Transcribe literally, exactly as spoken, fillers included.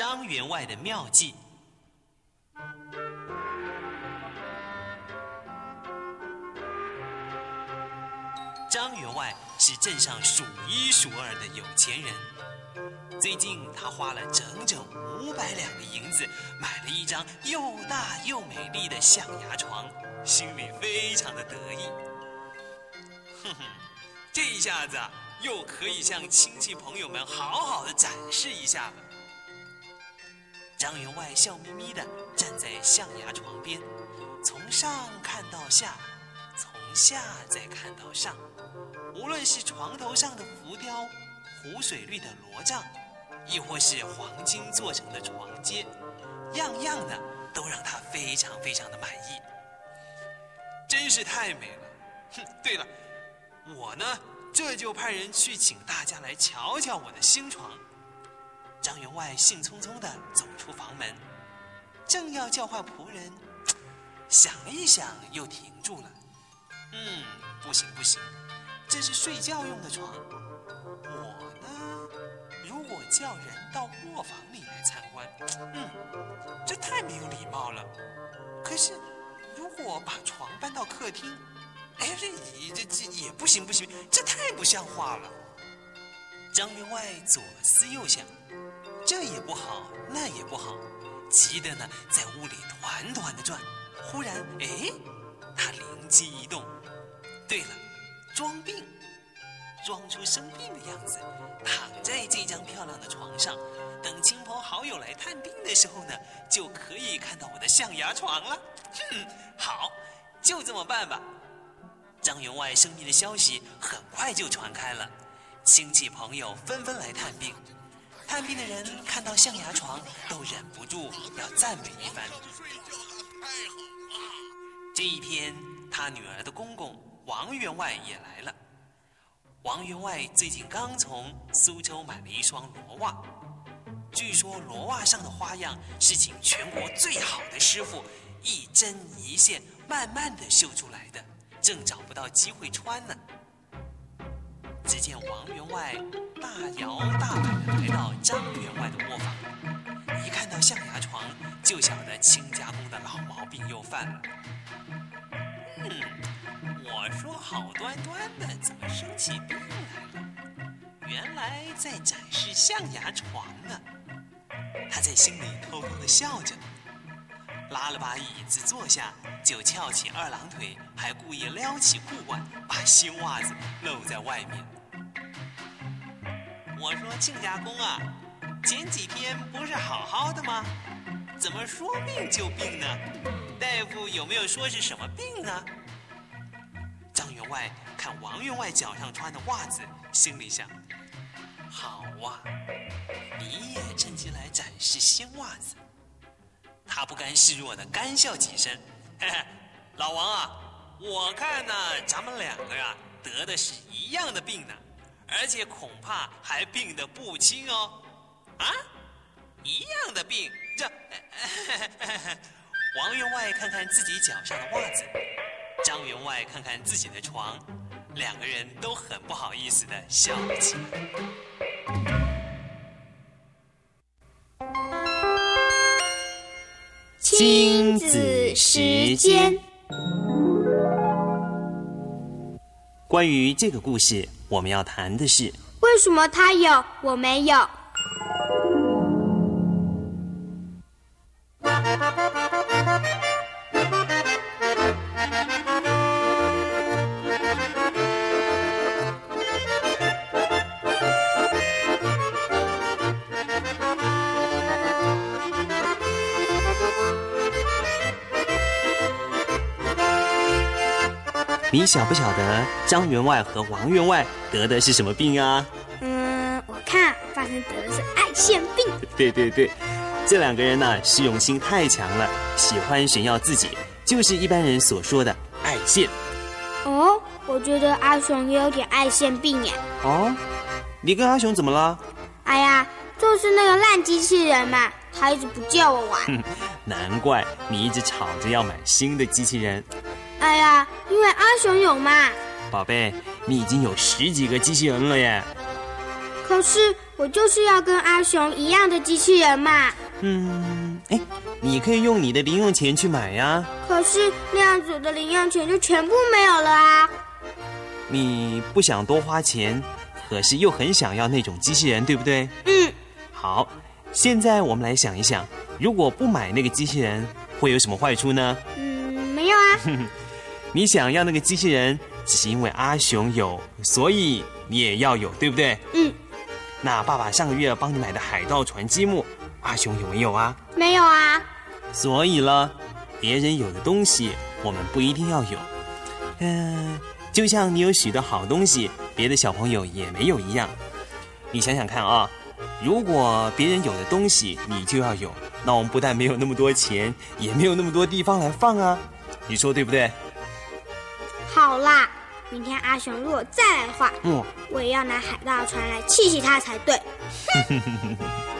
张员外的妙计。张员外是镇上数一数二的有钱人，最近他花了整整五百两的银子，买了一张又大又美丽的象牙床，心里非常的得意。哼哼，这一下子啊，又可以向亲戚朋友们好好的展示一下了。张员外笑眯眯地站在象牙床边，从上看到下，从下再看到上，无论是床头上的浮雕、湖水绿的罗帐，亦或是黄金做成的床阶，样样的都让他非常非常的满意，真是太美了。哼，对了，我呢，这就派人去请大家来瞧瞧我的新床。张员外兴冲冲地走出房门，正要叫唤仆人，想了一想又停住了。嗯，不行不行，这是睡觉用的床。我呢，如果叫人到卧房里来参观，嗯，这太没有礼貌了。可是，如果把床搬到客厅，哎，这这这也不行不行，这太不像话了。张员外左思右想，这也不好，那也不好，急得呢在屋里团团的转。忽然，哎，他灵机一动，对了，装病，装出生病的样子，躺在这张漂亮的床上，等亲朋好友来探病的时候呢，就可以看到我的象牙床了。哼，好，就这么办吧。张员外生病的消息很快就传开了，亲戚朋友纷纷来探病。探病的人看到象牙床，都忍不住要赞美一番。这一天，他女儿的公公王员外也来了。王员外最近刚从苏州买了一双罗袜，据说罗袜上的花样是请全国最好的师傅一针一线慢慢地绣出来的，正找不到机会穿呢。只见王员外大摇大摆地来到张员外的卧房，一看到象牙床，就晓得亲家公的老毛病又犯了。嗯，我说好端端的，怎么生起病来了？原来在展示象牙床呢。他在心里偷偷地笑着，拉了把椅子坐下，就翘起二郎腿，还故意撩起裤管，把新袜子露在外面。我说亲家公啊，前几天不是好好的吗？怎么说病就病呢？大夫有没有说是什么病呢？张员外看王员外脚上穿的袜子，心里想：好啊，你也趁机来展示新袜子。他不甘示弱的干笑几声，嘿嘿，老王啊，我看呢，咱们两个呀得的是一样的病呢，而且恐怕还病得不轻哦。啊，一样的病，这……王员外看看自己脚上的袜子，张员外看看自己的床，两个人都很不好意思的笑了起来。 亲子时间。 关于这个故事，我们要谈的是： 为什么他有，我没有？ 你晓不晓得张员外和王员外得的是什么病啊？ 嗯，我看发现得的是爱腺病。 对对对，这两个人呢实用心太强了，喜欢炫耀自己，就是一般人所说的爱现。 哦，我觉得阿雄也有点爱腺病耶。 哦，你跟阿雄怎么了？ 哎呀，就是那个烂机器人嘛，他一直不叫我玩。 难怪你一直吵着要买新的机器人。 哎呀，因为阿雄有嘛。 宝贝，你已经有十几个机器人了耶。 可是我就是要跟阿雄一样的机器人嘛。 嗯，哎，你可以用你的零用钱去买呀。 可是那样子的零用钱就全部没有了啊。 你不想多花钱，可是又很想要那种机器人，对不对？ 嗯。 好，现在我们来想一想，如果不买那个机器人，会有什么坏处呢？ 嗯，没有啊。 你想要那个机器人，只是因为阿雄有，所以你也要有，对不对？ 嗯。 那爸爸上个月帮你买的海盗船积木，阿雄有没有啊？ 没有啊。 所以了，别人有的东西，我们不一定要有。嗯、呃，就像你有许多好东西，别的小朋友也没有一样。你想想看啊，如果别人有的东西你就要有，那我们不但没有那么多钱，也没有那么多地方来放啊。你说对不对？ 好啦，明天阿雄如果再来的话， 嗯， 我也要拿海盗船来气气他才对。